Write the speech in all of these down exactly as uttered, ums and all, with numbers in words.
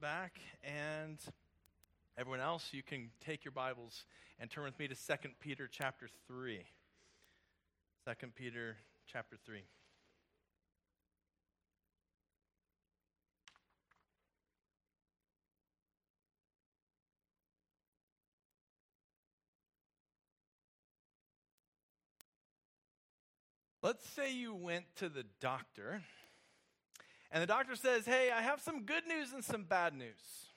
back, and everyone else, you can take your Bibles and turn with me to Second Peter chapter three. Second Peter chapter three. Let's say you went to the doctor, and the doctor says, hey, I have some good news and some bad news.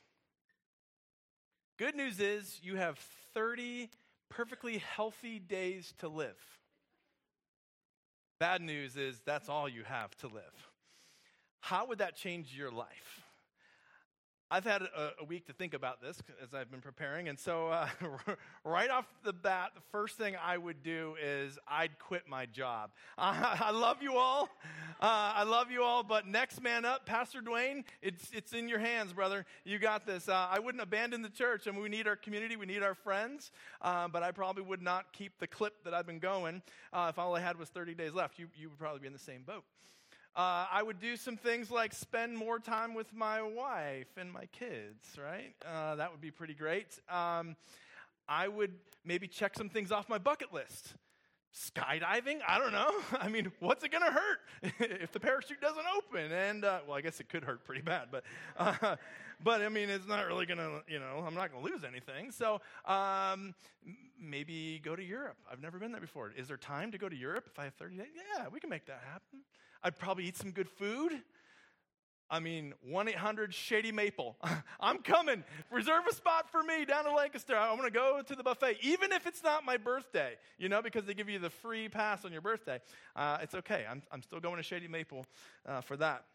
Good news is you have thirty perfectly healthy days to live. Bad news is that's all you have to live. How would that change your life? I've had a, a week to think about this as I've been preparing, and so uh, right off the bat, the first thing I would do is I'd quit my job. Uh, I love you all. Uh, I love you all, but next man up, Pastor Dwayne, it's it's in your hands, brother. You got this. Uh, I wouldn't abandon the church. I mean, we need our community. We need our friends, uh, but I probably would not keep the clip that I've been going uh, if all I had was thirty days left. You, you would probably be in the same boat. Uh, I would do some things like spend more time with my wife and my kids, right? Uh, that would be pretty great. Um, I would maybe check some things off my bucket list. Skydiving? I don't know. I mean, what's it going to hurt if the parachute doesn't open? And, uh, well, I guess it could hurt pretty bad, but, uh, but I mean, it's not really going to, you know, I'm not going to lose anything. So um, maybe go to Europe. I've never been there before. Is there time to go to Europe if I have thirty days? Yeah, we can make that happen. I'd probably eat some good food. I mean, one eight hundred Shady Maple. I'm coming. Reserve a spot for me down in Lancaster. I'm going to go to the buffet, even if it's not my birthday, you know, because they give you the free pass on your birthday. Uh, it's okay. I'm, I'm still going to Shady Maple uh, for that.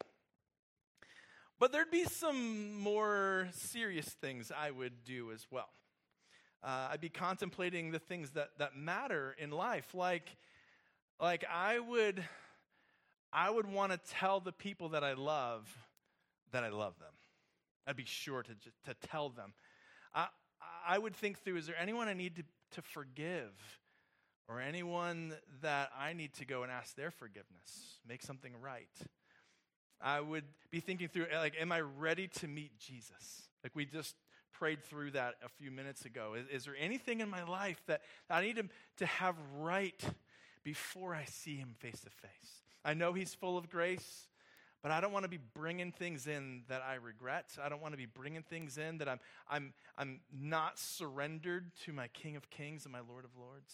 But there'd be some more serious things I would do as well. Uh, I'd be contemplating the things that, that matter in life. Like, like I would... I would want to tell the people that I love that I love them. I'd be sure to to tell them. I, I would think through, is there anyone I need to, to forgive? Or anyone that I need to go and ask their forgiveness? Make something right. I would be thinking through, like, am I ready to meet Jesus? Like we just prayed through that a few minutes ago. Is, is there anything in my life that I need to, to have right before I see him face to face? I know he's full of grace, but I don't want to be bringing things in that I regret. I don't want to be bringing things in that I'm I'm I'm not surrendered to my King of Kings and my Lord of Lords.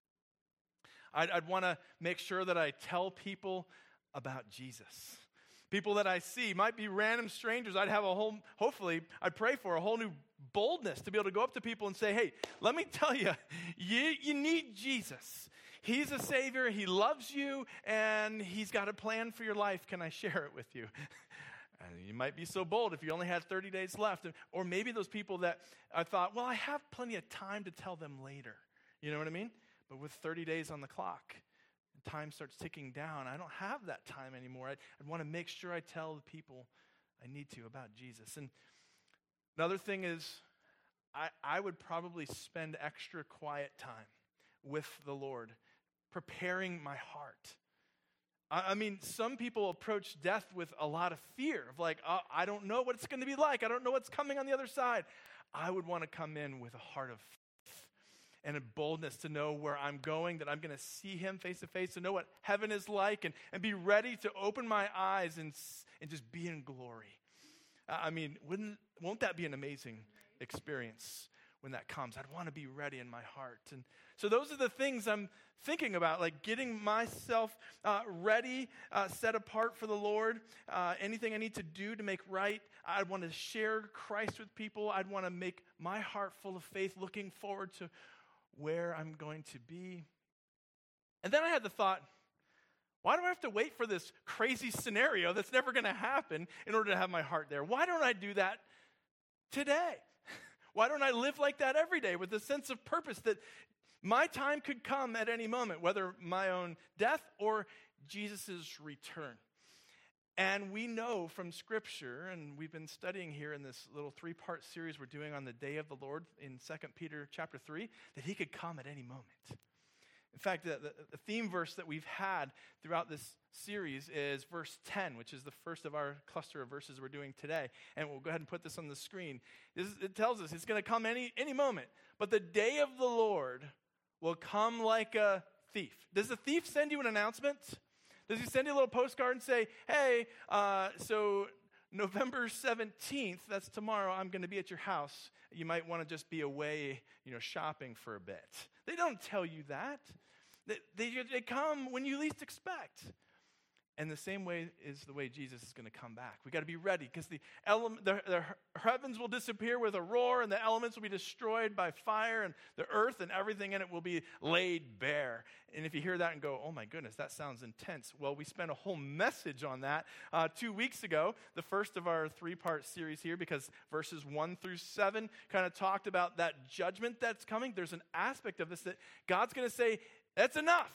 I'd, I'd want to make sure that I tell people about Jesus. People that I see might be random strangers. I'd have a whole, hopefully, I'd pray for a whole new boldness to be able to go up to people and say, hey, let me tell you, you, you need Jesus. He's a Savior, he loves you, and he's got a plan for your life. Can I share it with you? And you might be so bold if you only had thirty days left. Or maybe those people that I thought, well, I have plenty of time to tell them later. You know what I mean? But with thirty days on the clock, time starts ticking down. I don't have that time anymore. I, I want to make sure I tell the people I need to about Jesus. And another thing is, I, I would probably spend extra quiet time with the Lord, preparing my heart. I, I mean, some people approach death with a lot of fear of like, oh, I don't know what it's going to be like. I don't know what's coming on the other side. I would want to come in with a heart of faith and a boldness to know where I'm going, that I'm going to see him face to face, to know what heaven is like, and, and be ready to open my eyes and, and just be in glory. Uh, I mean, wouldn't won't that be an amazing experience when that comes? I'd want to be ready in my heart. And so those are the things I'm thinking about, like getting myself uh, ready, uh, set apart for the Lord. Uh, anything I need to do to make right. I'd want to share Christ with people. I'd want to make my heart full of faith, looking forward to where I'm going to be. And then I had the thought, why do I have to wait for this crazy scenario that's never going to happen in order to have my heart there? Why don't I do that today? Why don't I live like that every day with a sense of purpose that my time could come at any moment, whether my own death or Jesus' return? And we know from Scripture, and we've been studying here in this little three-part series we're doing on the day of the Lord in Second Peter chapter three, that he could come at any moment. In fact, the, the, the theme verse that we've had throughout this series is verse ten, which is the first of our cluster of verses we're doing today. And we'll go ahead and put this on the screen. This is, it tells us it's going to come any, any moment. But the day of the Lord will come like a thief. Does the thief send you an announcement? Does he send you a little postcard and say, hey, uh, so November seventeenth, that's tomorrow, I'm going to be at your house. You might want to just be away, you know, shopping for a bit. They don't tell you that. They, they, they come when you least expect. And the same way is the way Jesus is going to come back. We got to be ready because the, ele- the, the heavens will disappear with a roar, and the elements will be destroyed by fire, and the earth and everything in it will be laid bare. And if you hear that and go, oh my goodness, that sounds intense. Well, we spent a whole message on that uh, two weeks ago, the first of our three-part series here, because verses one through seven kind of talked about that judgment that's coming. There's an aspect of this that God's going to say, that's enough.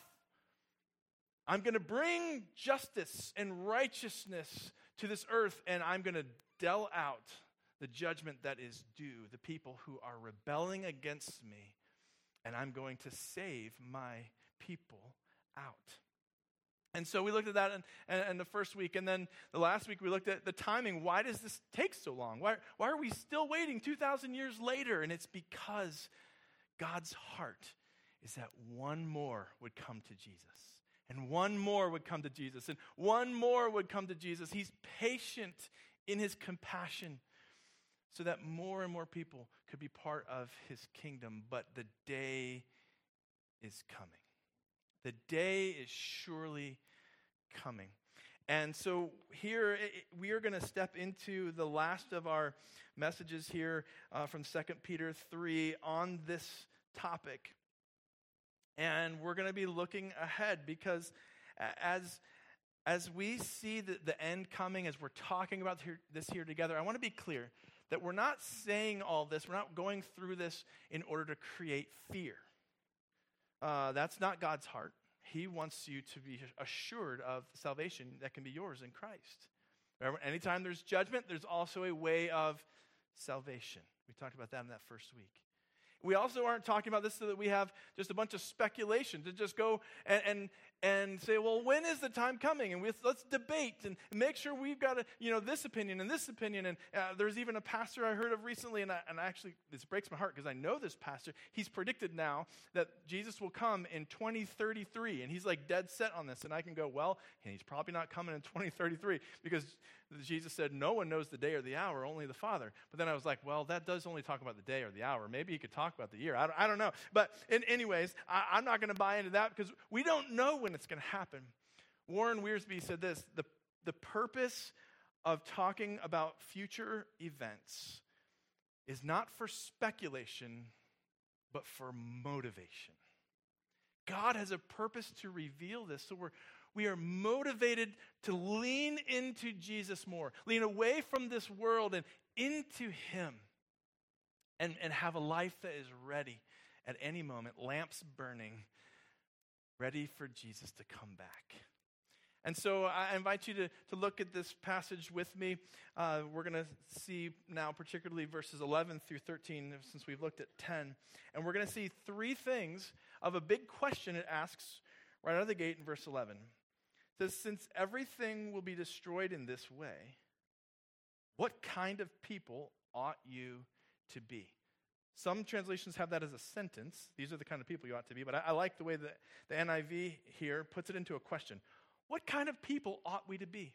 I'm going to bring justice and righteousness to this earth, and I'm going to deal out the judgment that is due, the people who are rebelling against me, and I'm going to save my people out. And so we looked at that in, in, in the first week, and then the last week we looked at the timing. Why does this take so long? Why, why are we still waiting two thousand years later? And it's because God's heart is that one more would come to Jesus. And one more would come to Jesus. And one more would come to Jesus. He's patient in his compassion so that more and more people could be part of his kingdom. But the day is coming. The day is surely coming. And so here we are going to step into the last of our messages here uh, from Second Peter three on this topic. And we're going to be looking ahead because as, as we see the, the end coming, as we're talking about here, this here together, I want to be clear that we're not saying all this, we're not going through this in order to create fear. Uh, that's not God's heart. He wants you to be assured of the salvation that can be yours in Christ. Remember, anytime there's judgment, there's also a way of salvation. We talked about that in that first week. We also aren't talking about this so that we have just a bunch of speculation to just go and and, and say, well, when is the time coming? And we, let's debate and make sure we've got a, you know, this opinion and this opinion. And uh, there's even a pastor I heard of recently, and, I, and actually this breaks my heart because I know this pastor. He's predicted now that Jesus will come in twenty thirty-three, and he's like dead set on this. And I can go, well, he's probably not coming in twenty thirty-three because Jesus said, no one knows the day or the hour, only the Father. But then I was like, well, that does only talk about the day or the hour. Maybe he could talk about the year. I don't, I don't know. But in, anyways, I, I'm not going to buy into that because we don't know when it's going to happen. Warren Wiersbe said this, the, the purpose of talking about future events is not for speculation, but for motivation. God has a purpose to reveal this, so we're We are motivated to lean into Jesus more, lean away from this world and into him, and, and have a life that is ready at any moment, lamps burning, ready for Jesus to come back. And so I invite you to, to look at this passage with me. Uh, we're going to see now particularly verses eleven through thirteen, since we've looked at ten. And we're going to see three things of a big question it asks right out of the gate in verse eleven. It says, since everything will be destroyed in this way, what kind of people ought you to be? Some translations have that as a sentence. These are the kind of people you ought to be. But I, I like the way that the N I V here puts it into a question. What kind of people ought we to be?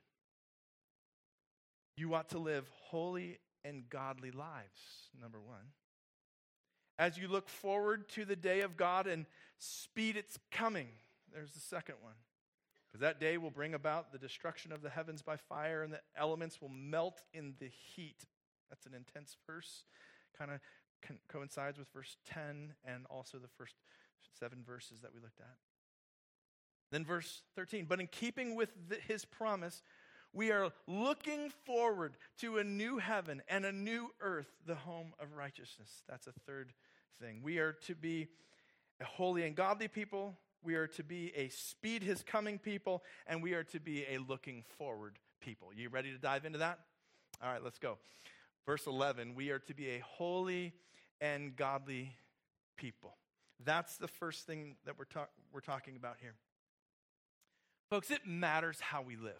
You ought to live holy and godly lives, number one. As you look forward to the day of God and speed its coming, there's the second one. Because that day will bring about the destruction of the heavens by fire, and the elements will melt in the heat. That's an intense verse. Kind of co- coincides with verse ten and also the first seven verses that we looked at. Then verse thirteen, but in keeping with the, his promise, we are looking forward to a new heaven and a new earth, the home of righteousness. That's a third thing. We are to be a holy and godly people. We are to be a speed his coming people, and we are to be a looking forward people. You ready to dive into that? All right, let's go. Verse eleven, we are to be a holy and godly people. That's the first thing that we're, ta- we're talking about here. Folks, it matters how we live.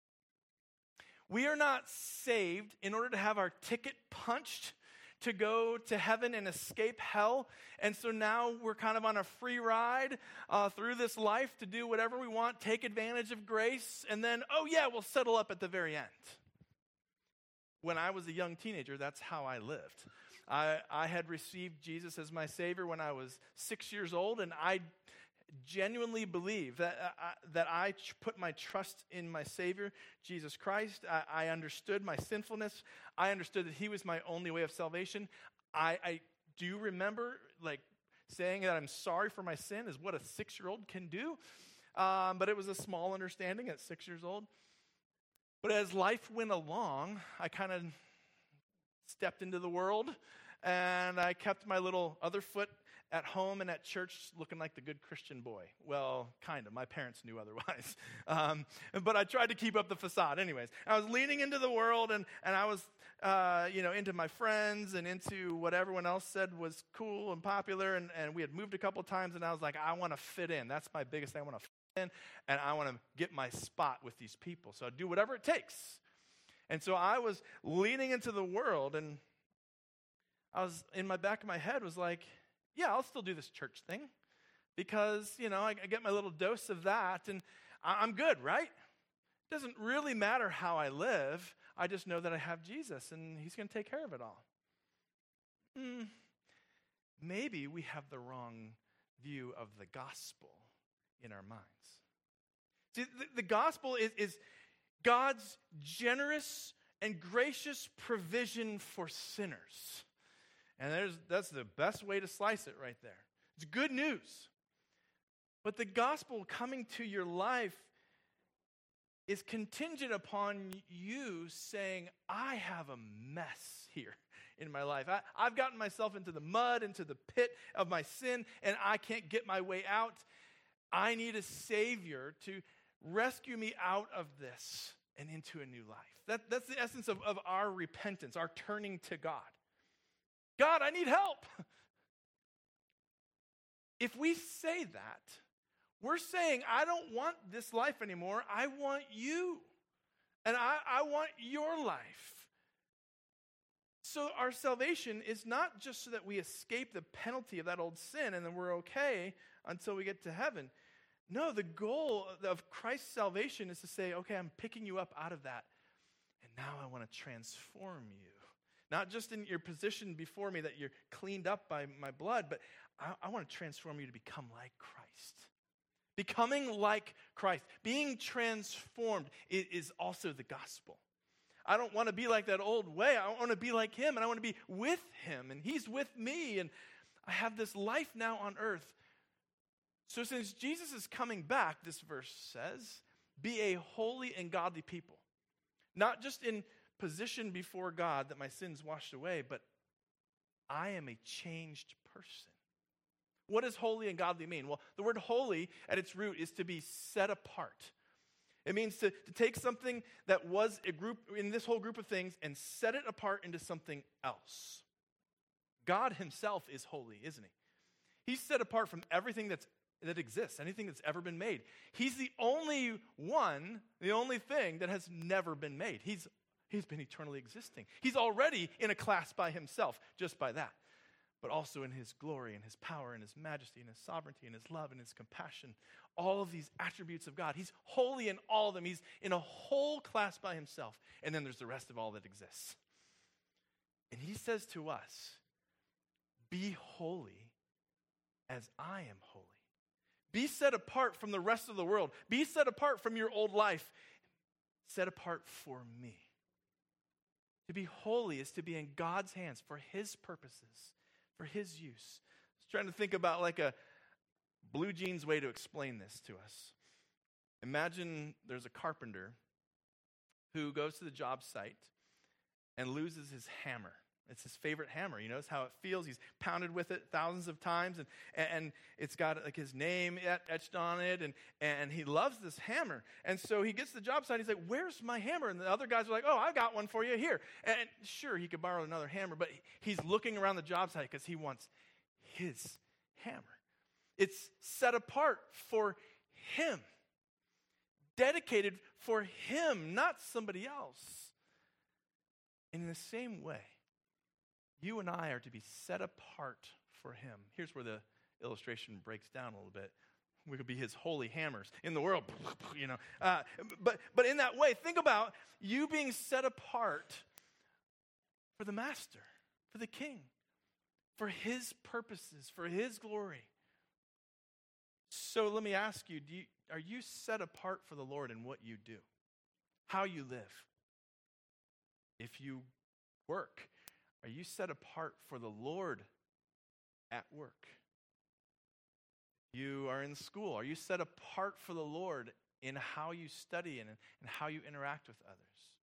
We are not saved in order to have our ticket punched to go to heaven and escape hell. And so now we're kind of on a free ride uh, through this life to do whatever we want, take advantage of grace, and then, oh yeah, we'll settle up at the very end. When I was a young teenager, that's how I lived. I, I had received Jesus as my Savior when I was six years old, and I genuinely believe that, uh, that I ch- put my trust in my Savior, Jesus Christ. I, I understood my sinfulness. I understood that he was my only way of salvation. I, I do remember like saying that I'm sorry for my sin is what a six-year-old can do. Um, but it was a small understanding at six years old. But as life went along, I kind of stepped into the world, and I kept my little other foot at home and at church looking like the good Christian boy. Well, kind of. My parents knew otherwise. Um, but I tried to keep up the facade anyways. I was leaning into the world, and, and I was uh, you know, into my friends and into what everyone else said was cool and popular. And, and we had moved a couple times, and I was like, I want to fit in. That's my biggest thing. I want to fit in, and I want to get my spot with these people. So I'd do whatever it takes. And so I was leaning into the world, and I was, in my back of my head was like, yeah, I'll still do this church thing because, you know, I, I get my little dose of that and I, I'm good, right? It doesn't really matter how I live. I just know that I have Jesus and he's going to take care of it all. Hmm. Maybe we have the wrong view of the gospel in our minds. See, the, the gospel is, is God's generous and gracious provision for sinners. And there's, that's the best way to slice it right there. It's good news. But the gospel coming to your life is contingent upon you saying, I have a mess here in my life. I, I've gotten myself into the mud, into the pit of my sin, and I can't get my way out. I need a Savior to rescue me out of this and into a new life. That, that's the essence of, of our repentance, our turning to God. God, I need help. If we say that, we're saying, I don't want this life anymore. I want you. And I, I want your life. So our salvation is not just so that we escape the penalty of that old sin and then we're okay until we get to heaven. No, the goal of Christ's salvation is to say, okay, I'm picking you up out of that. And now I want to transform you. Not just in your position before me that you're cleaned up by my blood, but I, I want to transform you to become like Christ. Becoming like Christ, being transformed is, is also the gospel. I don't want to be like that old way. I want to be like him, and I want to be with him, and he's with me, and I have this life now on earth. So since Jesus is coming back, this verse says, be a holy and godly people. Not just in position before God that my sins washed away, but I am a changed person. What does holy and godly mean? Well, the word holy at its root is to be set apart. It means to, to take something that was a group in this whole group of things and set it apart into something else. God himself is holy, isn't he? He's set apart from everything that's that exists, anything that's ever been made. He's the only one, the only thing that has never been made. He's He's been eternally existing. He's already in a class by himself, just by that. But also in his glory and his power and his majesty and his sovereignty and his love and his compassion. All of these attributes of God. He's holy in all of them. He's in a whole class by himself. And then there's the rest of all that exists. And he says to us, be holy as I am holy. Be set apart from the rest of the world. Be set apart from your old life. Set apart for me. To be holy is to be in God's hands for his purposes, for his use. I was trying to think about like a blue jeans way to explain this to us. Imagine there's a carpenter who goes to the job site and loses his hammer. It's his favorite hammer. He knows how it feels. He's pounded with it thousands of times, and, and it's got like his name etched on it, and, and he loves this hammer. And so he gets to the job site, he's like, where's my hammer? And the other guys are like, oh, I've got one for you here. And sure, he could borrow another hammer, but he's looking around the job site because he wants his hammer. It's set apart for him, dedicated for him, not somebody else. And in the same way, you and I are to be set apart for him. Here's where the illustration breaks down a little bit. We could be his holy hammers in the world, you know. Uh, but, but in that way, think about you being set apart for the master, for the king, for his purposes, for his glory. So let me ask you, do you, are you set apart for the Lord in what you do? How you live? If you work, are you set apart for the Lord at work? You are in school. Are you set apart for the Lord in how you study and, and how you interact with others?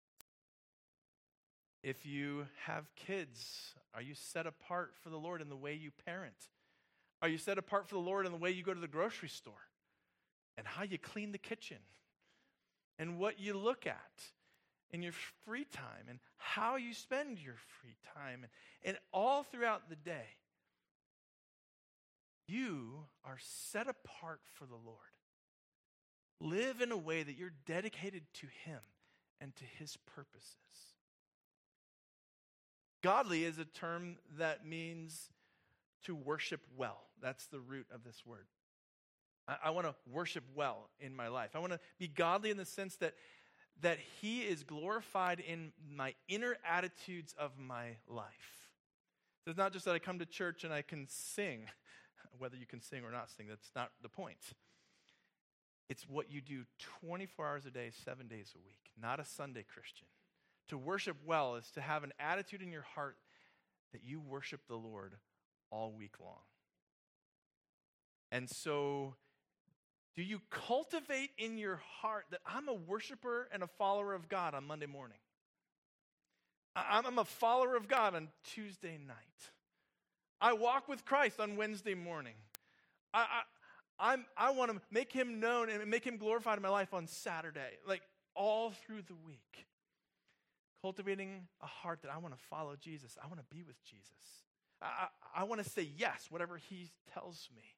If you have kids, are you set apart for the Lord in the way you parent? Are you set apart for the Lord in the way you go to the grocery store and how you clean the kitchen and what you look at in your free time and how you spend your free time and, and all throughout the day? You are set apart for the Lord. Live in a way that you're dedicated to him and to his purposes. Godly is a term that means to worship well. That's the root of this word. I, I want to worship well in my life. I want to be godly in the sense that, that he is glorified in my inner attitudes of my life. So it's not just that I come to church and I can sing. Whether you can sing or not sing, that's not the point. It's what you do twenty-four hours a day, seven days a week, not a Sunday Christian. To worship well is to have an attitude in your heart that you worship the Lord all week long. And so, do you cultivate in your heart that I'm a worshiper and a follower of God on Monday morning? I'm a follower of God on Tuesday night. I walk with Christ on Wednesday morning. I I I'm, I want to make him known and make him glorified in my life on Saturday, like all through the week. Cultivating a heart that I want to follow Jesus. I want to be with Jesus. I, I, I want to say yes, whatever he tells me.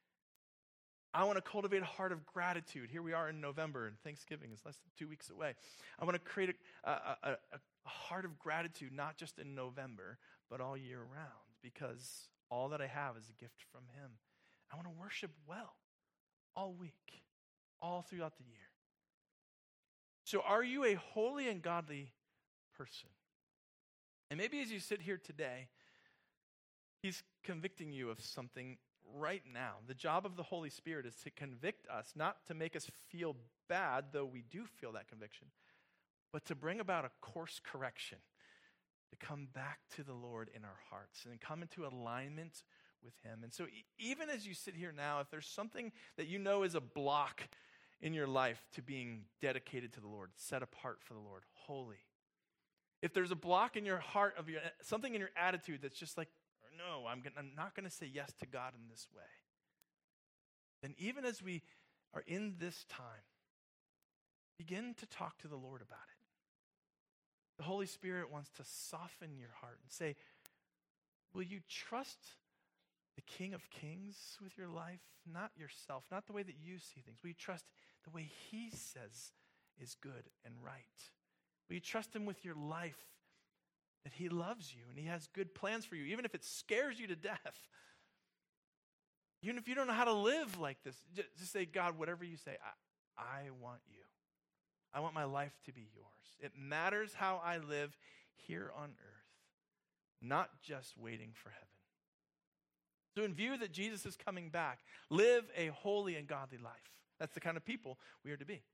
I want to cultivate a heart of gratitude. Here we are in November, and Thanksgiving is less than two weeks away. I want to create a, a, a, a heart of gratitude, not just in November, but all year round. Because all that I have is a gift from him. I want to worship well all week, all throughout the year. So are you a holy and godly person? And maybe as you sit here today, he's convicting you of something right now. The job of the Holy Spirit is to convict us, not to make us feel bad, though we do feel that conviction, but to bring about a course correction. To come back to the Lord in our hearts and come into alignment with him. And so e- even as you sit here now, if there's something that you know is a block in your life to being dedicated to the Lord, set apart for the Lord, holy. If there's a block in your heart, of your something in your attitude that's just like, no, I'm, gonna, I'm not going to say yes to God in this way, then even as we are in this time, begin to talk to the Lord about it. The Holy Spirit wants to soften your heart and say, will you trust the King of Kings with your life? Not yourself, not the way that you see things. Will you trust the way he says is good and right? Will you trust him with your life, that he loves you and he has good plans for you, even if it scares you to death? Even if you don't know how to live like this, just say, God, whatever you say, I, I want you. I want my life to be yours. It matters how I live here on earth, not just waiting for heaven. So in view that Jesus is coming back, live a holy and godly life. That's the kind of people we are to be.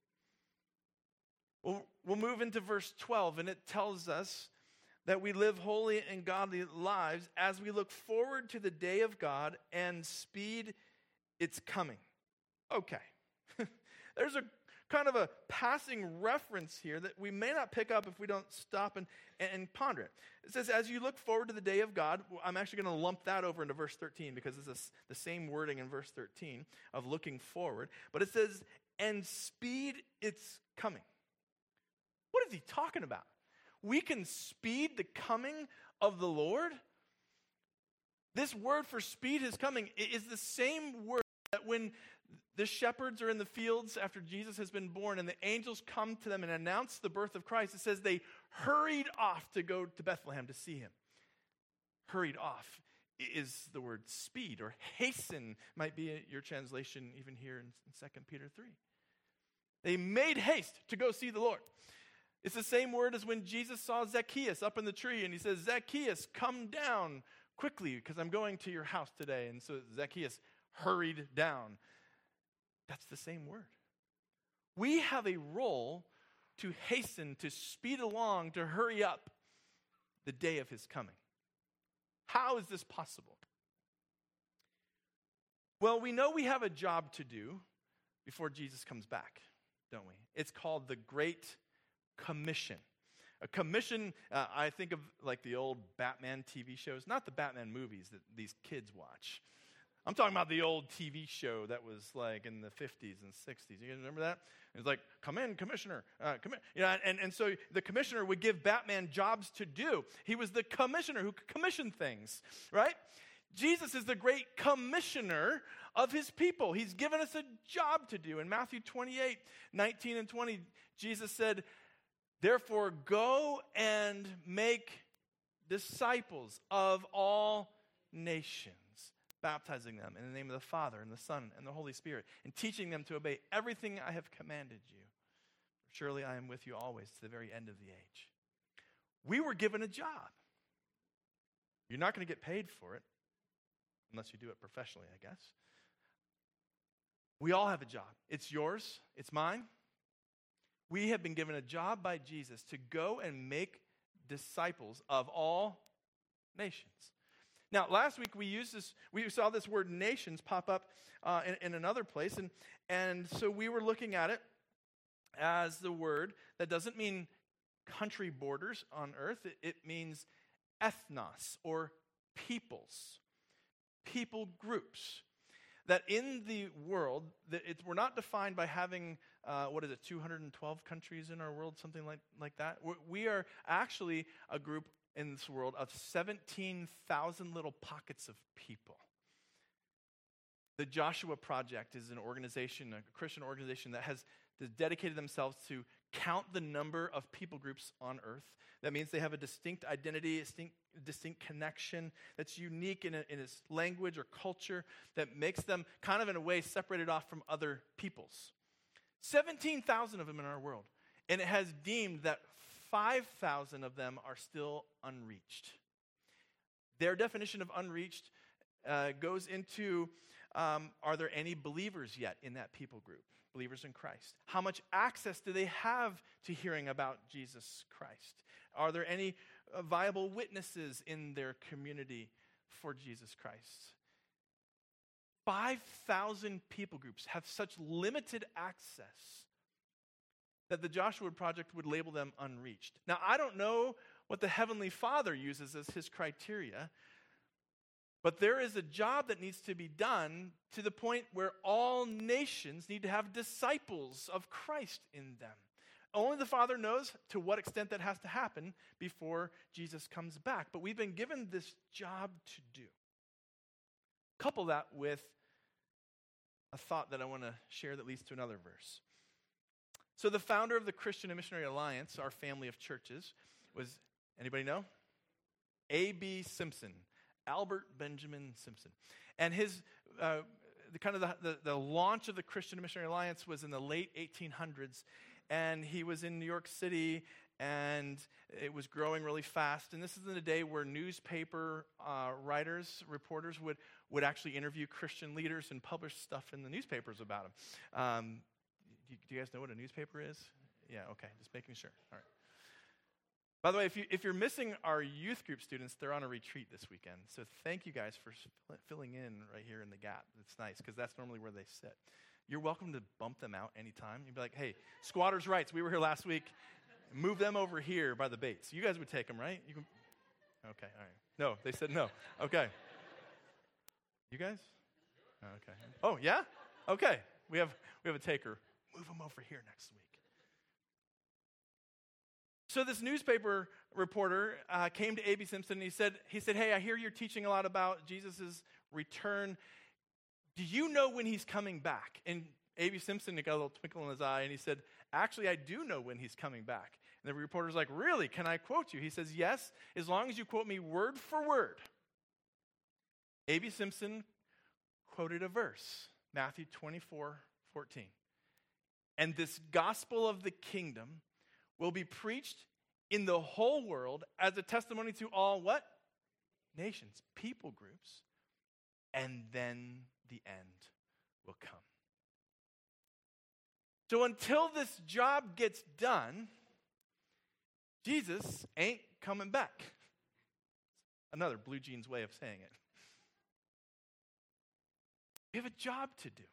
We'll, we'll move into verse twelve, and it tells us that we live holy and godly lives as we look forward to the day of God and speed its coming. Okay. There's a kind of a passing reference here that we may not pick up if we don't stop and, and ponder it. It says, as you look forward to the day of God, I'm actually going to lump that over into verse thirteen because it's a, the same wording in verse thirteen of looking forward. But it says, and speed its coming. What is he talking about? We can speed the coming of the Lord? This word for speed his coming is the same word that when the shepherds are in the fields after Jesus has been born and the angels come to them and announce the birth of Christ, it says they hurried off to go to Bethlehem to see him. Hurried off is the word speed, or hasten might be your translation even here in Second Peter three. They made haste to go see the Lord. It's the same word as when Jesus saw Zacchaeus up in the tree and he says, Zacchaeus, come down quickly because I'm going to your house today. And so Zacchaeus hurried down. That's the same word. We have a role to hasten, to speed along, to hurry up the day of his coming. How is this possible? Well, we know we have a job to do before Jesus comes back, don't we? It's called the Great Commission. A commission, uh, I think of like the old Batman T V shows, not the Batman movies that these kids watch. I'm talking about the old T V show that was like in the fifties and sixties. You guys remember that? It was like, come in, commissioner. Uh, come in. You know, and, and so the commissioner would give Batman jobs to do. He was the commissioner who could commission things, right? Jesus is the great commissioner of his people. He's given us a job to do. In Matthew twenty-eight, nineteen and twenty, Jesus said, therefore go and make disciples of all nations, baptizing them in the name of the Father and the Son and the Holy Spirit, and teaching them to obey everything I have commanded you. Surely I am with you always to the very end of the age. We were given a job. You're not going to get paid for it, unless you do it professionally, I guess. We all have a job. It's yours. It's mine. We have been given a job by Jesus to go and make disciples of all nations. Now, last week we used this, we saw this word nations pop up uh, in, in another place, and, and so we were looking at it as the word that doesn't mean country borders on earth. It, it means ethnos, or peoples, people groups. That in the world, that it's, we're not defined by having, uh, what is it, two hundred twelve countries in our world, something like, like that. We're, we are actually a group in this world of seventeen thousand little pockets of people. The Joshua Project is an organization, a Christian organization that has dedicated themselves to count the number of people groups on earth. That means they have a distinct identity, a distinct, distinct connection that's unique in, a, in its language or culture that makes them kind of in a way separated off from other peoples. seventeen thousand of them in our world. And it has deemed that five thousand of them are still unreached. Their definition of unreached uh, goes into, um, are there any believers yet in that people group? Believers in Christ. How much access do they have to hearing about Jesus Christ? Are there any uh, viable witnesses in their community for Jesus Christ? five thousand people groups have such limited access that the Joshua Project would label them unreached. Now, I don't know what the Heavenly Father uses as his criteria, but there is a job that needs to be done to the point where all nations need to have disciples of Christ in them. Only the Father knows to what extent that has to happen before Jesus comes back. But we've been given this job to do. Couple that with a thought that I want to share that leads to another verse. So the founder of the Christian and Missionary Alliance, our family of churches, was, anybody know? A B Simpson. Albert Benjamin Simpson. And his, uh, the kind of the, the, the launch of the Christian and Missionary Alliance was in the late eighteen hundreds. And he was in New York City, and it was growing really fast. And this is in a day where newspaper uh, writers, reporters would, would actually interview Christian leaders and publish stuff in the newspapers about them. Um, do, do you guys know what a newspaper is? Yeah, okay, just making sure. All right. By the way, if, you, if you're missing our youth group students, they're on a retreat this weekend. So thank you guys for filling in right here in the gap. It's nice, because that's normally where they sit. You're welcome to bump them out anytime. You'd be like, hey, squatters' rights. We were here last week. Move them over here by the baits. You guys would take them, right? You can. Okay, all right. No, they said no. Okay. You guys? Okay. Oh, yeah? Okay. We have we have a taker. Move them over here next week. So this newspaper reporter uh, came to A B Simpson and he said, he said, hey, I hear you're teaching a lot about Jesus' return. do you know when he's coming back? And A B Simpson got a little twinkle in his eye, and he said, actually, I do know when he's coming back. And the reporter's like, really? Can I quote you? He says, yes, as long as you quote me word for word. A B Simpson quoted a verse, Matthew twenty-four fourteen. And this gospel of the kingdom will be preached in the whole world as a testimony to all what? Nations, people groups, and then the end will come. So until this job gets done, Jesus ain't coming back. Another blue jeans way of saying it. We have a job to do.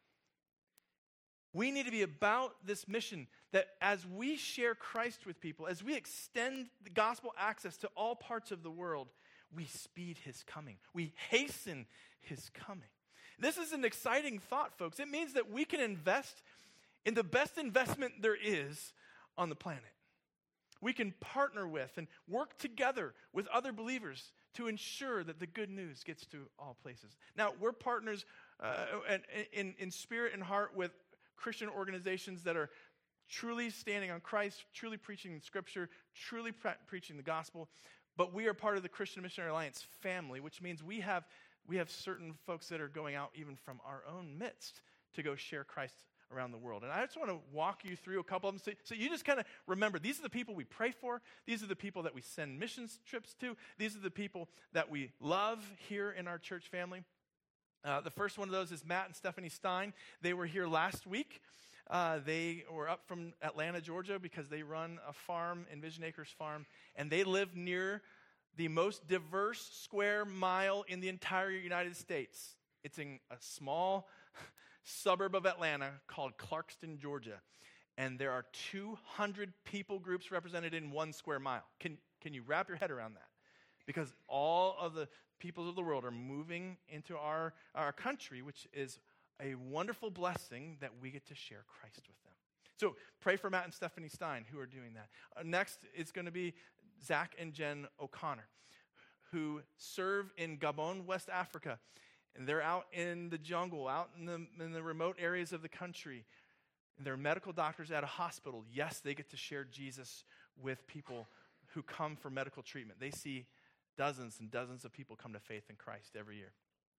We need to be about this mission that as we share Christ with people, as we extend the gospel access to all parts of the world, we speed his coming. We hasten his coming. This is an exciting thought, folks. It means that we can invest in the best investment there is on the planet. We can partner with and work together with other believers to ensure that the good news gets to all places. Now, we're partners uh, in, in spirit and heart with Christian organizations that are truly standing on Christ, truly preaching Scripture, truly pre- preaching the gospel. But we are part of the Christian Missionary Alliance family, which means we have we have certain folks that are going out even from our own midst to go share Christ around the world. And I just want to walk you through a couple of them so, so you just kind of remember, these are the people we pray for. These are the people that we send missions trips to. These are the people that we love here in our church family. Uh, the first one of those is Matt and Stephanie Stein. They were here last week. Uh, they were up from Atlanta, Georgia, because they run a farm, Envision Acres Farm, and they live near the most diverse square mile in the entire United States. It's in a small suburb of Atlanta called Clarkston, Georgia, and there are two hundred people groups represented in one square mile. Can, can you wrap your head around that? Because all of the peoples of the world are moving into our, our country, which is a wonderful blessing that we get to share Christ with them. So pray for Matt and Stephanie Stein, who are doing that. Uh, next is going to be Zach and Jen O'Connor, who serve in Gabon, West Africa. And they're out in the jungle, out in the, in the remote areas of the country. And they're medical doctors at a hospital. Yes, they get to share Jesus with people who come for medical treatment. They see dozens and dozens of people come to faith in Christ every year.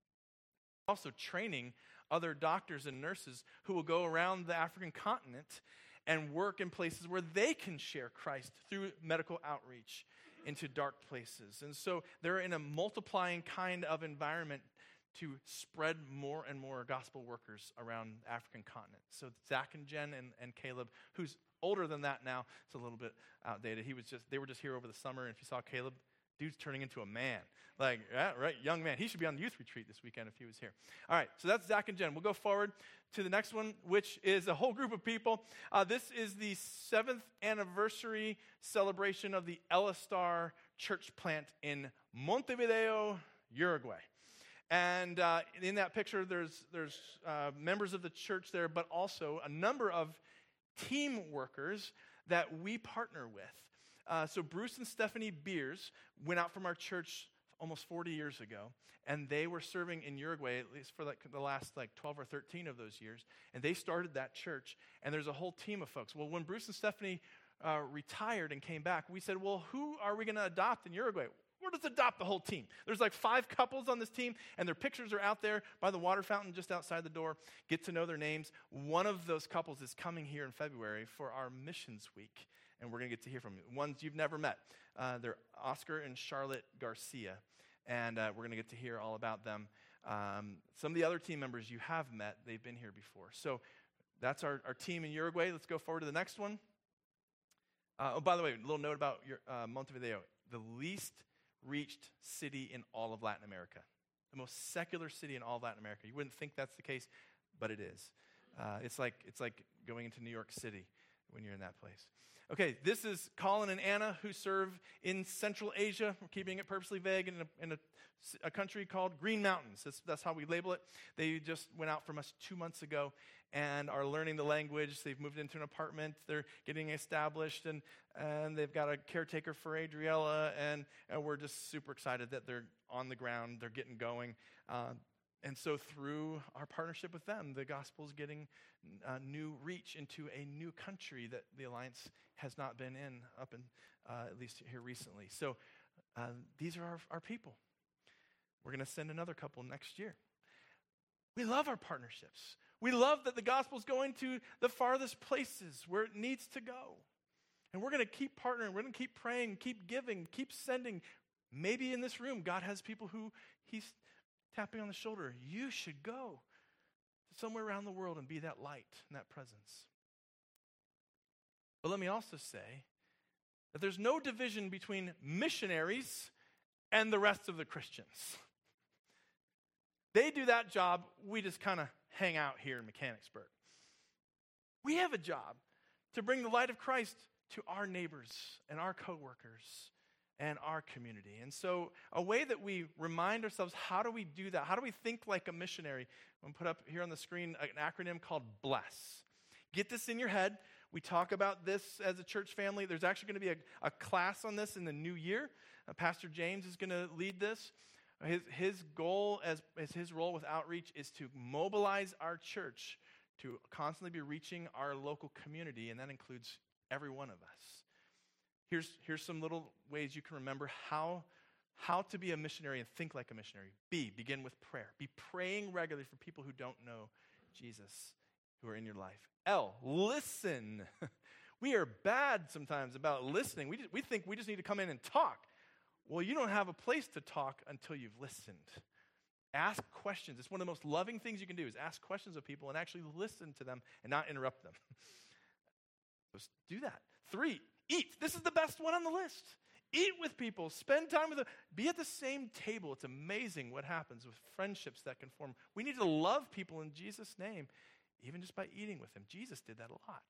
Also training other doctors and nurses who will go around the African continent and work in places where they can share Christ through medical outreach into dark places. And so they're in a multiplying kind of environment to spread more and more gospel workers around the African continent. So Zach and Jen and, and Caleb, who's older than that now, it's a little bit outdated. He was just they were just here over the summer, and if you saw Caleb, dude's turning into a man. Like, yeah, right, young man. He should be on the youth retreat this weekend if he was here. All right, so that's Zach and Jen. We'll go forward to the next one, which is a whole group of people. Uh, this is the seventh anniversary celebration of the Elistar church plant in Montevideo, Uruguay. And uh, in that picture, there's, there's uh, members of the church there, but also a number of team workers that we partner with. Uh, so Bruce and Stephanie Beers went out from our church almost forty years ago, and they were serving in Uruguay at least for like the last like twelve or thirteen of those years, and they started that church, and there's a whole team of folks. Well, when Bruce and Stephanie uh, retired and came back, we said, well, who are we going to adopt in Uruguay? We'll just adopt the whole team. There's like five couples on this team, and their pictures are out there by the water fountain just outside the door. Get to know their names. One of those couples is coming here in February for our missions week, and we're going to get to hear from you. Ones you've never met. Uh, they're Oscar and Charlotte Garcia, and uh, we're going to get to hear all about them. Um, some of the other team members you have met, they've been here before. So that's our, our team in Uruguay. Let's go forward to the next one. Uh, oh, by the way, a little note about your, uh, Montevideo. The least reached city in all of Latin America. The most secular city in all of Latin America. You wouldn't think that's the case, but it is. Uh, it's like it's like going into New York City when you're in that place. Okay, this is Colin and Anna, who serve in Central Asia. We're keeping it purposely vague in a, in a, a country called Green Mountains. That's, that's how we label it. They just went out from us two months ago and are learning the language. They've moved into an apartment. They're getting established, and, and they've got a caretaker for Adriella, and, and we're just super excited that they're on the ground. They're getting going. Uh, And so through our partnership with them, the gospel is getting uh, new reach into a new country that the Alliance has not been in up in, uh, at least here recently. So uh, these are our, our people. We're going to send another couple next year. We love our partnerships. We love that the gospel is going to the farthest places where it needs to go. And we're going to keep partnering. We're going to keep praying, keep giving, keep sending. Maybe in this room, God has people who he's tapping on the shoulder. You should go somewhere around the world and be that light and that presence. But let me also say that there's no division between missionaries and the rest of the Christians. They do that job. We just kind of hang out here in Mechanicsburg. We have a job to bring the light of Christ to our neighbors and our coworkers and our community. And so a way that we remind ourselves, how do we do that? How do we think like a missionary? I'm going to put up here on the screen an acronym called BLESS. Get this in your head. We talk about this as a church family. There's actually going to be a, a class on this in the new year. Uh, Pastor James is going to lead this. His, his goal as, as his role with Outreach is to mobilize our church to constantly be reaching our local community, and that includes every one of us. Here's, here's some little ways you can remember how, how to be a missionary and think like a missionary. B, begin with prayer. Be praying regularly for people who don't know Jesus, who are in your life. L, listen. We are bad sometimes about listening. We, just, we think we just need to come in and talk. Well, you don't have a place to talk until you've listened. Ask questions. It's one of the most loving things you can do is ask questions of people and actually listen to them and not interrupt them. Just do that. Three, eat. This is the best one on the list. Eat with people. Spend time with them. Be at the same table. It's amazing what happens with friendships that can form. We need to love people in Jesus' name, even just by eating with them. Jesus did that a lot.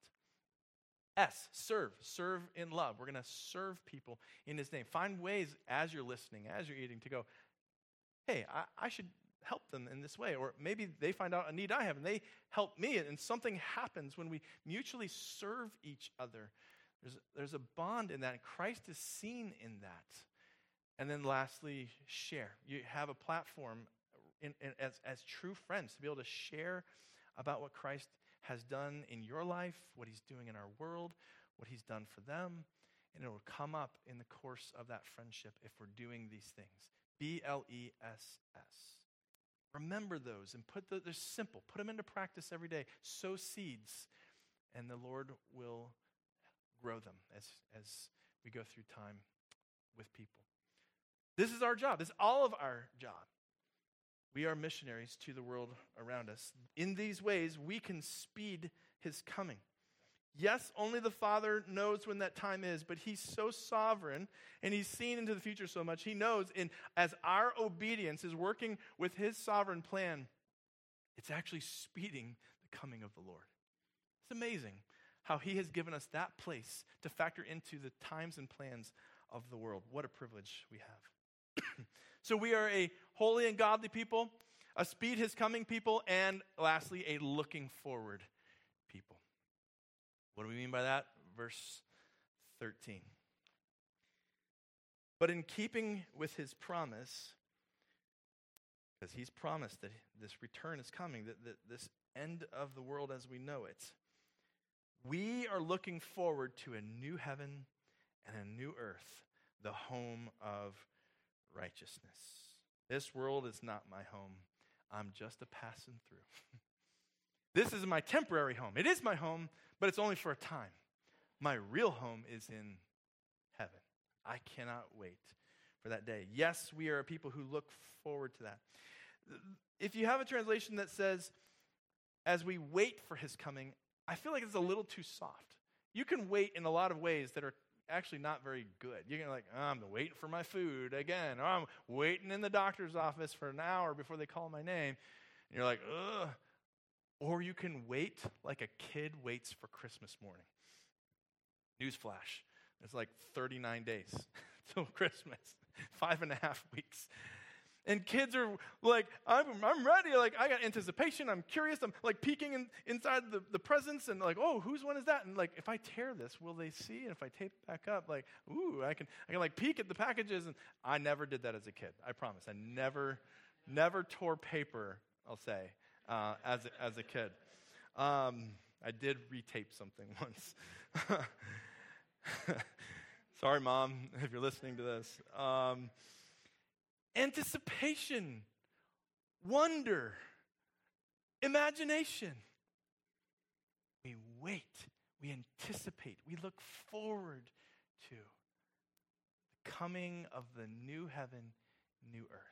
S, serve. Serve in love. We're going to serve people in his name. Find ways as you're listening, as you're eating, to go, hey, I, I should help them in this way. Or maybe they find out a need I have and they help me. And something happens when we mutually serve each other. There's, there's a bond in that. And Christ is seen in that. And then lastly, share. You have a platform in, in, as, as true friends to be able to share about what Christ has done in your life, what he's doing in our world, what he's done for them, and it will come up in the course of that friendship if we're doing these things. B L E S S. Remember those and put the, they're simple. Put them into practice every day. Sow seeds, and the Lord will grow them as, as we go through time with people. This is our job. This is all of our job. We are missionaries to the world around us. In these ways, we can speed his coming. Yes, only the Father knows when that time is, but he's so sovereign and he's seen into the future so much. He knows, and as our obedience is working with his sovereign plan, it's actually speeding the coming of the Lord. It's amazing how he has given us that place to factor into the times and plans of the world. What a privilege we have. So we are a holy and godly people, a speed his coming people, and lastly, a looking forward people. What do we mean by that? Verse thirteen. But in keeping with his promise, because he's promised that this return is coming, that, that this end of the world as we know it, we are looking forward to a new heaven and a new earth, the home of righteousness. This world is not my home. I'm just a passing through. This is my temporary home. It is my home, but it's only for a time. My real home is in heaven. I cannot wait for that day. Yes, we are a people who look forward to that. If you have a translation that says, as we wait for his coming, I feel like it's a little too soft. You can wait in a lot of ways that are actually not very good. You're like, oh, I'm waiting for my food again, or I'm waiting in the doctor's office for an hour before they call my name. And you're like, ugh. Or you can wait like a kid waits for Christmas morning. Newsflash. It's like thirty-nine days till Christmas, five and a half weeks. And kids are like, I'm, I'm ready. Like, I got anticipation. I'm curious. I'm like peeking in, inside the, the presents and like, oh, whose one is that? And like, if I tear this, will they see? And if I tape it back up, like, ooh, I can, I can like peek at the packages. And I never did that as a kid. I promise. I never Never tore paper, I'll say, uh, as, a, as a kid. Um, I did retape something once. Sorry, Mom, if you're listening to this. Um, anticipation, wonder, imagination. We wait, we anticipate, we look forward to the coming of the new heaven, new earth.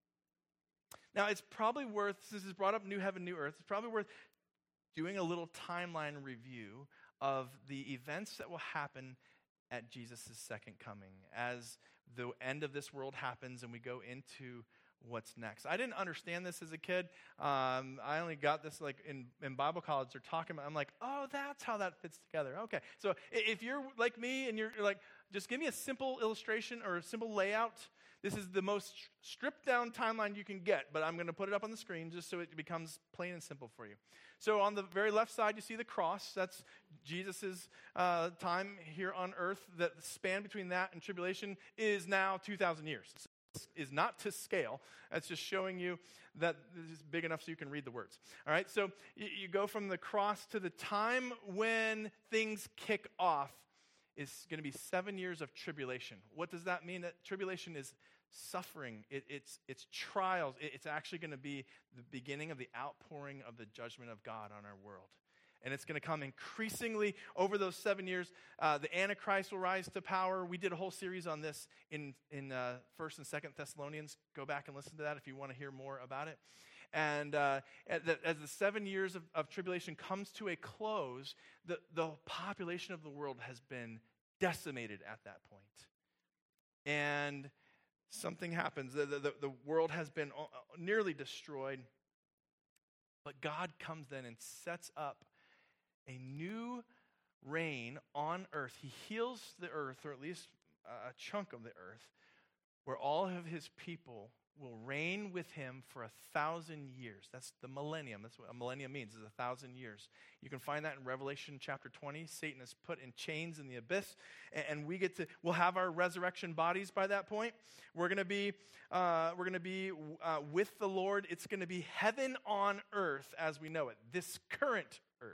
Now, it's probably worth, since it's brought up new heaven, new earth, it's probably worth doing a little timeline review of the events that will happen at Jesus' second coming as the end of this world happens and we go into what's next. I didn't understand this as a kid. Um, I only got this like in, in Bible college. They're talking about, I'm like, oh, that's how that fits together. Okay, so if you're like me and you're like, just give me a simple illustration or a simple layout. This is the most stripped down timeline you can get, but I'm going to put it up on the screen just so it becomes plain and simple for you. So on the very left side, you see the cross. That's Jesus' uh, time here on earth. The span between that and tribulation is now two thousand years. This is not to scale. That's just showing you that this is big enough so you can read the words. All right, so you, you go from the cross to the time when things kick off is going to be seven years of tribulation. What does that mean? That tribulation is suffering. It, it's, it's trials. It, it's actually going to be the beginning of the outpouring of the judgment of God on our world. And it's going to come increasingly over those seven years. Uh, the Antichrist will rise to power. We did a whole series on this in, in uh, First and Second Thessalonians. Go back and listen to that if you want to hear more about it. And uh, as, the, as the seven years of, of tribulation comes to a close, the, the population of the world has been decimated at that point. And something happens. The, the, the world has been nearly destroyed. But God comes then and sets up a new reign on earth. He heals the earth, or at least a chunk of the earth, where all of his people will reign with him for a thousand years. That's the millennium. That's what a millennium means, is a thousand years. You can find that in Revelation chapter twenty. Satan is put in chains in the abyss, and we get to, we'll have our resurrection bodies by that point. We're going to be, uh, we're going to be uh, with the Lord. It's going to be heaven on earth as we know it, this current earth.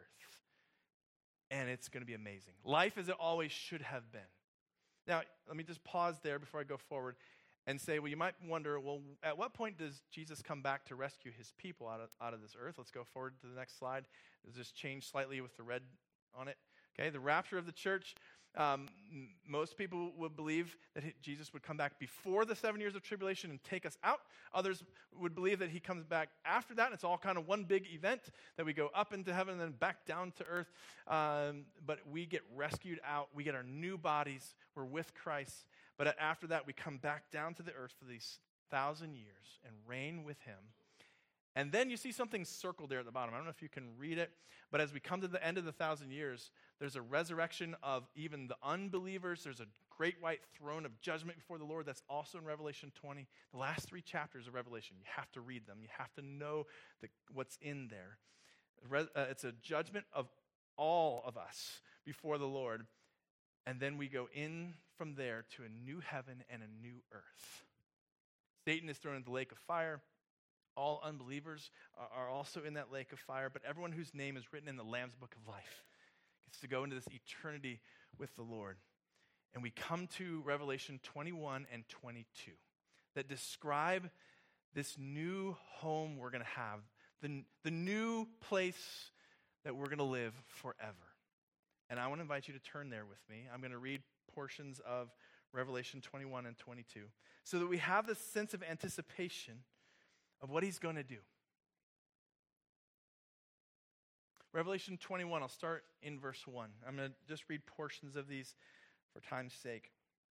And it's going to be amazing. Life as it always should have been. Now, let me just pause there before I go forward and say, well, you might wonder, well, at what point does Jesus come back to rescue his people out of, out of this earth? Let's go forward to the next slide. Does this change slightly with the red on it? Okay, the rapture of the church. Um, m- most people would believe that he, Jesus would come back before the seven years of tribulation and take us out. Others would believe that he comes back after that. And it's all kind of one big event that we go up into heaven and then back down to earth. Um, but we get rescued out. We get our new bodies. We're with Christ. But after that, we come back down to the earth for these thousand years and reign with him. And then you see something circled there at the bottom. I don't know if you can read it, but as we come to the end of the thousand years, there's a resurrection of even the unbelievers. There's a great white throne of judgment before the Lord. That's also in Revelation twenty. The last three chapters of Revelation, you have to read them. You have to know the, what's in there. Re, uh, it's a judgment of all of us before the Lord. And then we go in from there to a new heaven and a new earth. Satan is thrown into the lake of fire. All unbelievers are also in that lake of fire, but everyone whose name is written in the Lamb's book of life gets to go into this eternity with the Lord. And we come to Revelation twenty-one and twenty-two that describe this new home we're going to have, the, the new place that we're going to live forever. And I want to invite you to turn there with me. I'm going to read portions of Revelation twenty-one and twenty-two so that we have this sense of anticipation of what he's going to do. Revelation twenty-one, I'll start in verse one. I'm going to just read portions of these for time's sake.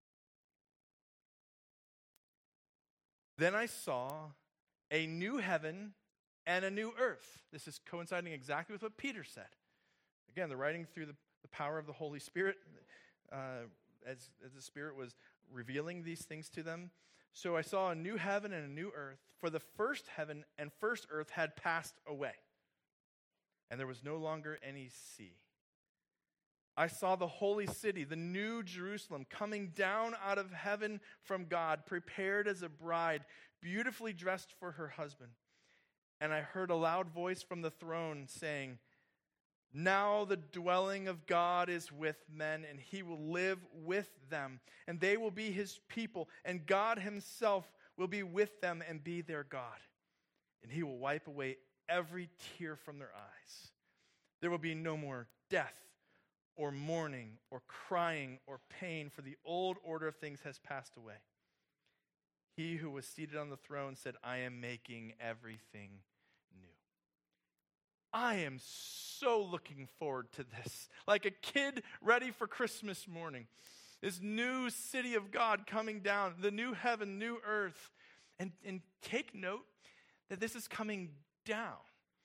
Then I saw a new heaven and a new earth. This is coinciding exactly with what Peter said. Again, the writing through the, the power of the Holy Spirit, uh, as, as the Spirit was revealing these things to them. So I saw a new heaven and a new earth, for the first heaven and first earth had passed away, and there was no longer any sea. I saw the holy city, the new Jerusalem, coming down out of heaven from God, prepared as a bride, beautifully dressed for her husband. And I heard a loud voice from the throne saying, now the dwelling of God is with men, and he will live with them, and they will be his people, and God himself will be with them and be their God. And he will wipe away every tear from their eyes. There will be no more death, or mourning, or crying, or pain, for the old order of things has passed away. He who was seated on the throne said, I am making everything new. I am so looking forward to this. Like a kid ready for Christmas morning. This new city of God coming down, the new heaven, new earth. And, and take note that this is coming down.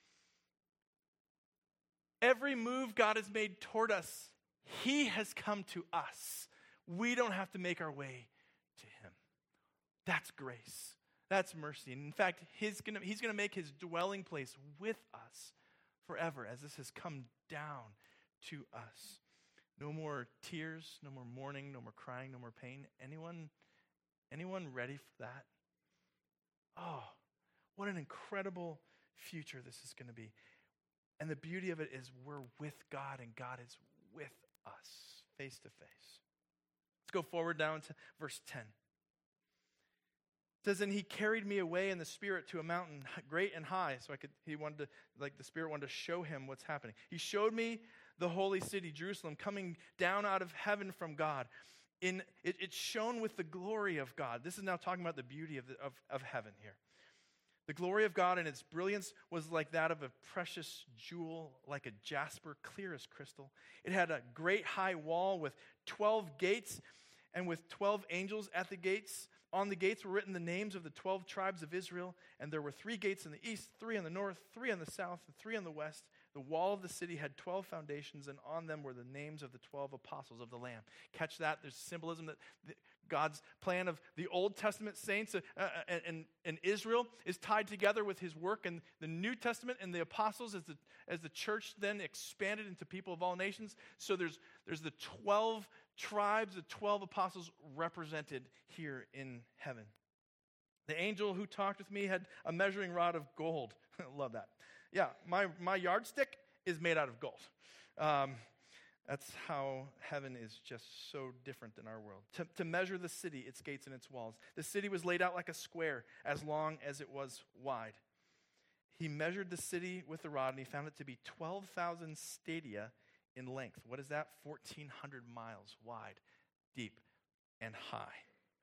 Every move God has made toward us, he has come to us. We don't have to make our way to him. That's grace. That's mercy. And in fact, he's going he's going to make his dwelling place with us forever as this has come down to us. No more tears, no more mourning, no more crying, no more pain. Anyone, anyone ready for that? Oh, what an incredible future this is going to be. And the beauty of it is we're with God and God is with us face to face. Let's go forward down to verse ten. It says, and he carried me away in the spirit to a mountain great and high. So I could, he wanted to, like the spirit wanted to show him what's happening. He showed me the holy city, Jerusalem, coming down out of heaven from God. In it, it's shone with the glory of God. This is now talking about the beauty of, the, of, of heaven here. The glory of God and its brilliance was like that of a precious jewel, like a jasper, clear as crystal. It had a great high wall with twelve gates, and with twelve angels at the gates. On the gates were written the names of the twelve tribes of Israel, and there were three gates in the east, three in the north, three in the south, and three in the west. The wall of the city had twelve foundations, and on them were the names of the twelve apostles of the Lamb. Catch that? There's symbolism that God's plan of the Old Testament saints uh, and, and, and Israel is tied together with his work in the New Testament and the apostles as the, as the church then expanded into people of all nations. So there's, there's the twelve tribes, the twelve apostles represented here in heaven. The angel who talked with me had a measuring rod of gold. I love that. Yeah, my, my yardstick is made out of gold. Um, that's how heaven is just so different than our world. To, to measure the city, its gates and its walls. The city was laid out like a square, as long as it was wide. He measured the city with the rod, and he found it to be twelve thousand stadia in length. What is that? fourteen hundred miles wide, deep, and high.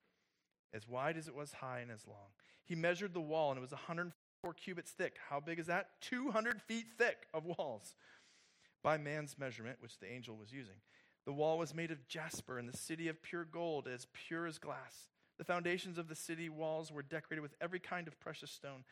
As wide as it was high and as long. He measured the wall, and it was one hundred four cubits thick. How big is that? two hundred feet thick of walls. By man's measurement, which the angel was using. The wall was made of jasper, and the city of pure gold, as pure as glass. The foundations of the city walls were decorated with every kind of precious stone.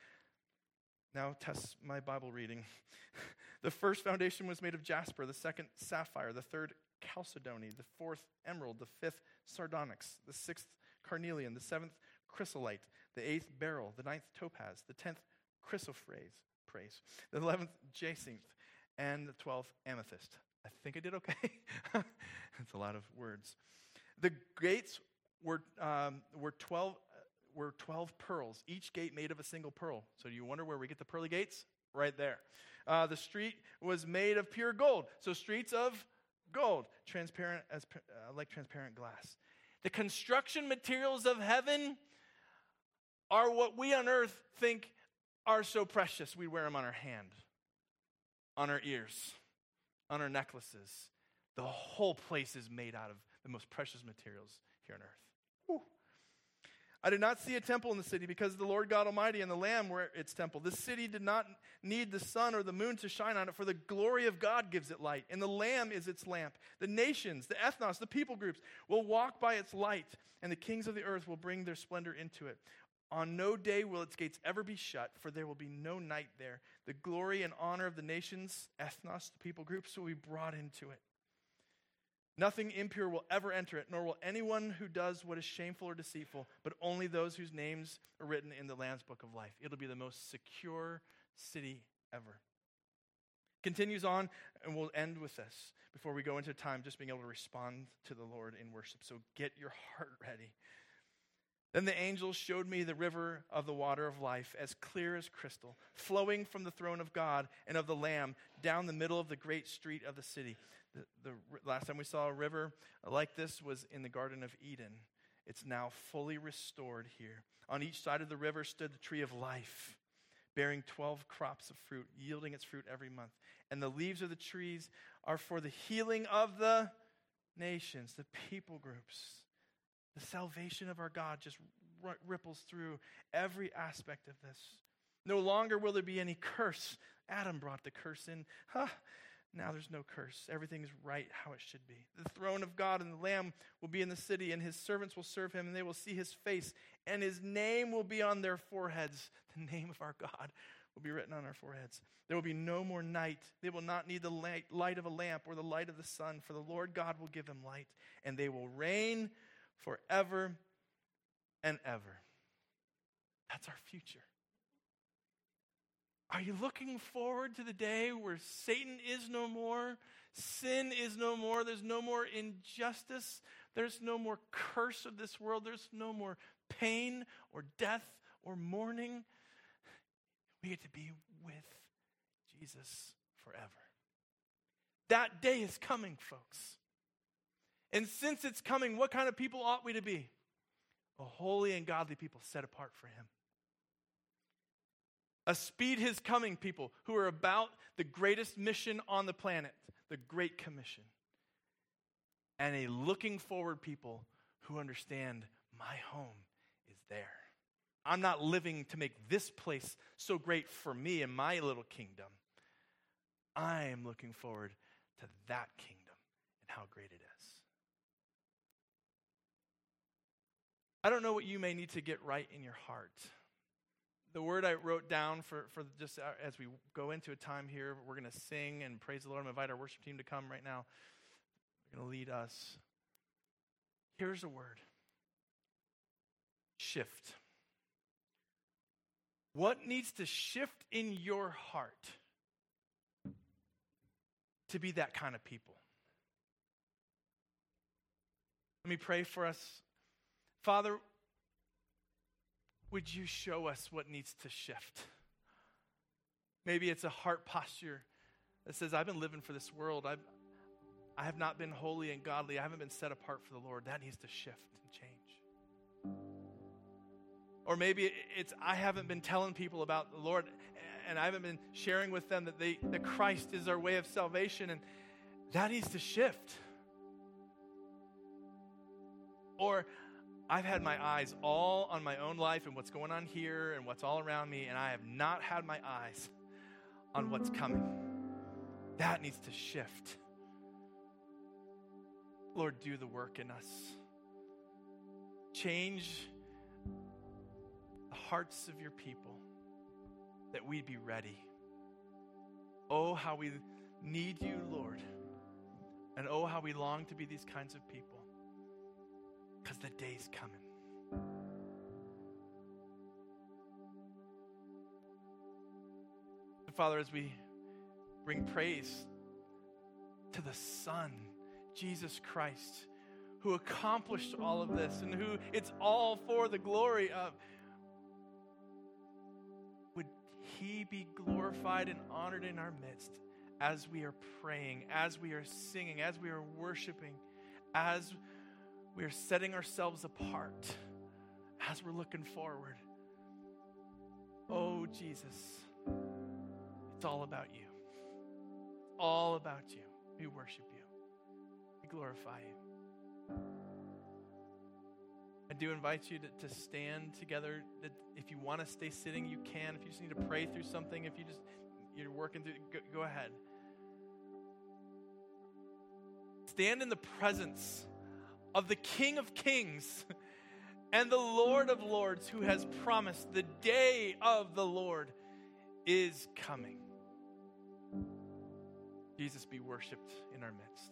Now test my Bible reading. The first foundation was made of jasper, the second sapphire, the third chalcedony, the fourth emerald, the fifth sardonyx, the sixth carnelian, the seventh chrysolite, the eighth beryl, the ninth topaz, the tenth chrysoprase, praise, the eleventh jacinth, and the twelfth amethyst. I think I did okay. That's a lot of words. The gates were um, were twelve were twelve pearls, each gate made of a single pearl. So do you wonder where we get the pearly gates? Right there. Uh, the street was made of pure gold. So streets of gold, transparent as uh, like transparent glass. The construction materials of heaven are what we on earth think are so precious. We wear them on our hand, on our ears, on our necklaces. The whole place is made out of the most precious materials here on earth. Whew. I did not see a temple in the city because the Lord God Almighty and the Lamb were its temple. The city did not need the sun or the moon to shine on it, for the glory of God gives it light, and the Lamb is its lamp. The nations, the ethnos, the people groups will walk by its light, and the kings of the earth will bring their splendor into it. On no day will its gates ever be shut, for there will be no night there. The glory and honor of the nations, ethnos, the people groups, will be brought into it. Nothing impure will ever enter it, nor will anyone who does what is shameful or deceitful, but only those whose names are written in the Lamb's book of life. It'll be the most secure city ever. Continues on, and we'll end with this before we go into time just being able to respond to the Lord in worship. So get your heart ready. Then the angel showed me the river of the water of life, as clear as crystal, flowing from the throne of God and of the Lamb down the middle of the great street of the city. The, the last time we saw a river like this was in the Garden of Eden. It's now fully restored here. On each side of the river stood the tree of life, bearing twelve crops of fruit, yielding its fruit every month. And the leaves of the trees are for the healing of the nations, the people groups. The salvation of our God just r- ripples through every aspect of this. No longer will there be any curse. Adam brought the curse in. Huh. Now there's no curse. Everything is right how it should be. The throne of God and the Lamb will be in the city, and his servants will serve him, and they will see his face, and his name will be on their foreheads. The name of our God will be written on our foreheads. There will be no more night. They will not need the light, light of a lamp or the light of the sun, for the Lord God will give them light, and they will reign forever and ever. That's our future. Are you looking forward to the day where Satan is no more, sin is no more, there's no more injustice, there's no more curse of this world, there's no more pain or death or mourning? We get to be with Jesus forever. That day is coming, folks. And since it's coming, what kind of people ought we to be? A holy and godly people set apart for him. A speed his coming people who are about the greatest mission on the planet, the Great Commission. And a looking forward people who understand my home is there. I'm not living to make this place so great for me and my little kingdom. I am looking forward to that kingdom and how great it is. I don't know what you may need to get right in your heart. The word I wrote down for, for just as we go into a time here, we're going to sing and praise the Lord. I'm going to invite our worship team to come right now. They're going to lead us. Here's a word. Shift. What needs to shift in your heart to be that kind of people? Let me pray for us. Father, would you show us what needs to shift? Maybe it's a heart posture that says, I've been living for this world. I've, I have not been holy and godly. I haven't been set apart for the Lord. That needs to shift and change. Or maybe it's, I haven't been telling people about the Lord, and I haven't been sharing with them that, they, that Christ is our way of salvation, and that needs to shift. Or I've had my eyes all on my own life and what's going on here and what's all around me, and I have not had my eyes on what's coming. That needs to shift. Lord, do the work in us. Change the hearts of your people that we'd be ready. Oh, how we need you, Lord. And oh, how we long to be these kinds of people. Because the day's coming. And Father, as we bring praise to the Son, Jesus Christ, who accomplished all of this and who it's all for the glory of, would he be glorified and honored in our midst as we are praying, as we are singing, as we are worshiping, as we are setting ourselves apart, as we're looking forward. Oh, Jesus, it's all about you. All about you. We worship you. We glorify you. I do invite you to, to stand together. If you want to stay sitting, you can. If you just need to pray through something, if you just, you're working through, go, go ahead. Stand in the presence of the King of Kings and the Lord of Lords, who has promised the day of the Lord is coming. Jesus, be worshiped in our midst.